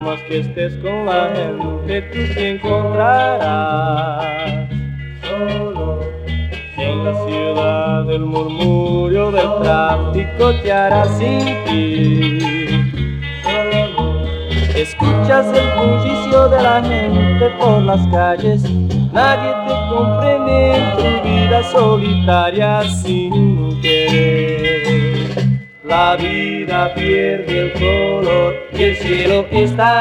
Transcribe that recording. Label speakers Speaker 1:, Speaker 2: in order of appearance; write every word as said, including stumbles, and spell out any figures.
Speaker 1: Más que estés con la gente, tú te encontrarás solo. En la ciudad el murmullo del tráfico te hará sentir solo. Escuchas el bullicio de la gente por las calles, nadie te comprende en tu vida solitaria sin querer. La vida pierde el color y el cielo está